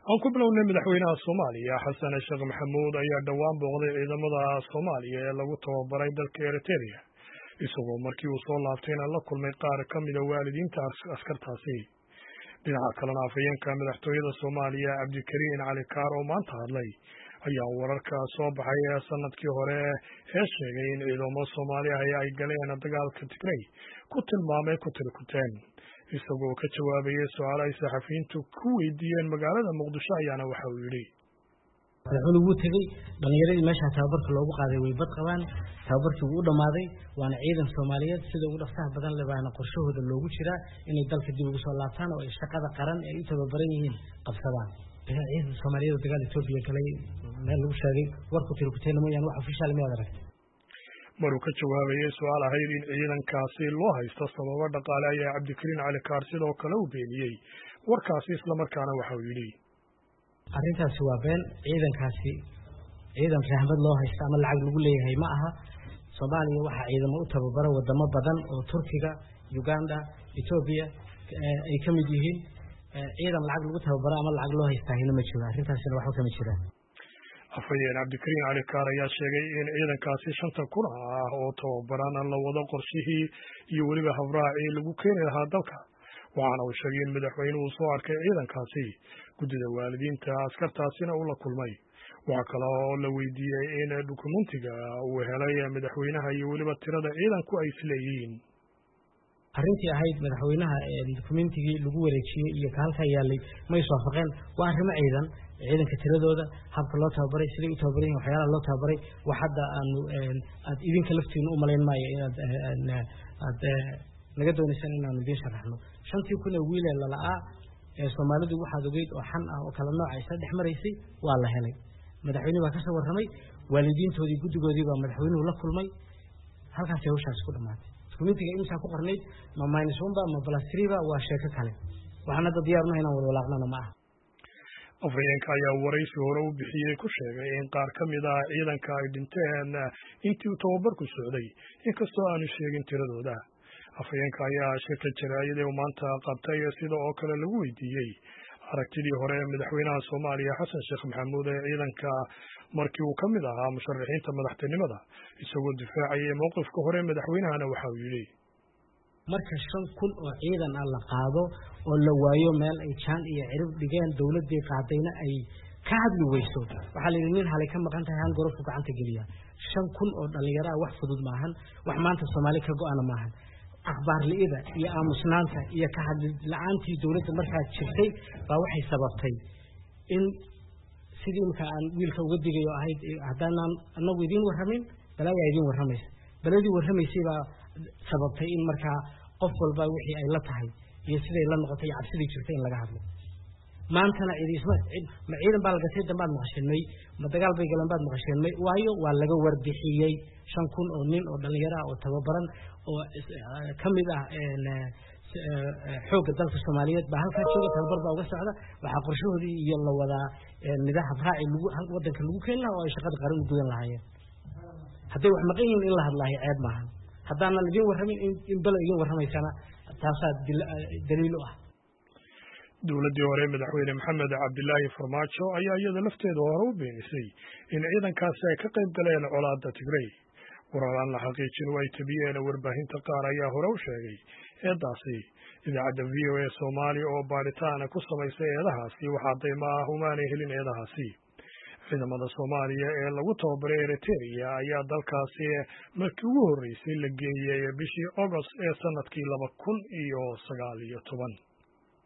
aan ku bilownay madaxweynaha Soomaaliya Xasan Sheekh Maxamuud ayaa dhawaan booqday ciidamada Soomaaliya ee lagu tababaray dalka Eritrea isagoo markii uu soo laabtayna la kulmay qaar ka mid ah waalidiinta askartaasi. Dhinaca kalena afhayeenka madaxtooyada Soomaaliya Cabdikariin Cali Kaar oo maanta hadlay ayaa wararka soo baxay sanadkii hore ee sheegay in ciidamada Soomaaliya ay galeen dagaalka Tigray ku tilmaamay ku tirkuteen. isagoo ka jawaabaya su'aalo ay saxafiyiintu ku weydiiyeen magaalada Muqdisho ayaana waxa uu yiri madaxweynuhu wuu tagay dhalinyaradii meesha tababarka loogu qaaday way bad qabaan tababarkii wuu dhamaaday waana ciidan Soomaaliyeed sida ugu dhaqsaha badan lebaana qorshahooda loogu jiraa inay dalka dib ugu soo laabtaan oo shaqada qaran ay u tababaran yihiin qabsadaan ciidan Soomaaliyeed dagaal Itoobiya galay meel lagu sheegay warku tirkuteen mooyaan wax official ma aragtay maruu ka jawaabayay su'aal ahayd in ciidankaasi loo haysto sababo dhaqaale ayaa Cabdikariin Cali Kaar sidoo kale u beeniyay warkaasi isla markaana waxa uu yiri arrintaasi waa been ciidankaasi ciidan rahmad loo haysto ama lacag lagu leeyahay ma aha Soomaaliya waxa ciidamo u tababara wadamo badan oo Turkiga Uganda Ethiopia ay ka mid yihiin ciidan lacag lagu tababara ama lacag loo haysto ma jiro arrintaasina waxa ka mid jira afhayeen Cabdikariin Cali Kaar ayaa sheegay in ciidankaasi 5,000 ah oo tababaran la wado qorshihii iyo weliba habraacii lagu keenay lahaa dalka waxaana uu sheegay in madaxweynuhu soo arkay ciidankaasi guddida waalidiinta askartaasina uu la kulmay waxa kale oo la weydiiyay in dokumentiga uu helay madaxweynaha iyo weliba tirada ciidanku ay isleeyihiin arrintii ahayd madaxweynaha dokumentigii lagu wareejiyay iyo kaalka yaalay ma is waafaqeen waa arrimo ciidanka tiradooda habka loo tababaray sidii u tababaray waxyaalaha loo tababaray wax hadda aad idinka laftiina u malayn maayo inaad naga doonaysan inaan idin sharaxno 5,000 wiil ee lalaa ee Soomaalidu waxaad ogeyd oo xan ah oo kala nooc ah saddex maraysay waa la helay madaxweynuhu waa ka soo warramay waalidiintoodii guddigoodii baa madaxweynuhu la kulmay halkaas ay hawshaas ku dhamaatay dokumentiga inta ku qornayd ma -1 ba ma +3 ba waa sheeko kale waxaana dad diyaar u nahay inaan walaaqnana ma aha afhayeenka ayaa waraysi hore u bixiyay ku sheegay in qaar ka mid ah ciidanka ay dhinteen intii uu tababarku socday inkastoo aanu sheegin tiradooda afhayeenka ayaa shirka jaraa'id ee maanta qabtay sida oo kale lagu weydiiyey aragtidii hore ee madaxweynaha Soomaaliya Xasan Sheekh Maxamuud ee ciidanka markii uu ka mid ahaa musharaxiinta madaxtinimada isagoo difaacayay mowqifka hore madaxweynahana waxa uu yiri marka 5,000 oo ciidan la qaado oo la waayo meel ay jaan iyo cirib dhigeen dawladii qaadayna ay ka hadli weyso waxa la yiri halay ka maqan tahay hal gorofku gacanta geliya 5,000 oo dhalinyaro wax fudud maahan wax maanta Soomaali ka go'aan maahan akhbaar liida iyo aamusnaanta iyo ka hadli la'aantii dawladda markaa jirtay baa waxay sababtay in sidii marka aan wiilka uga digayo ahayd hadaan anagu idin warramin balaa idin warramaysa baladii warramaysay baa sababtay in markaa qof walba wixii ay la tahay iyo siday la noqotay cabsidii jirtay in laga hadlo maantana ma ciidan baa laga sii dambaad maqashinay ma dagaal bay galan baad maqashinay waayo waa laga warbixiyay 5,000 oo nin oo dhalinyaro ah oo tababaran oo kamid ah xoogga dalka Soomaaliyeed baa halka jooga tababar baa uga socda waxa qorshahoodii iyo la wada nidaam raaci lagu wadanka lagu keenay oo ay shaqada qaran u gudan lahaayeen haddii wax maqan yihiin in la hadlaayo ceeb maaha haddana la idin warramin in bal idin warramaysana taasaa daliil u ah dawladdii hore madaxweyne Maxamed Cabdilaahi Farmaajo ayaa iyada lafteeda hore u beenisay in ciidankaasi ay ka qayb galeen colaadda Tigray wararaan la xaqiijin way tabiyeen warbaahinta qaar ayaa hore u sheegay eedaasi idaacadda VOA Soomaali oo baaritaan ku samaysay eedahaasi waxa dayma ah umaanay helin eedahaasi ciidamada Soomaaliya ee lagu tababaray Eritrea ayaa dalkaasi markii ugu horeysay la geeyay bishii August ee sanadkii 2019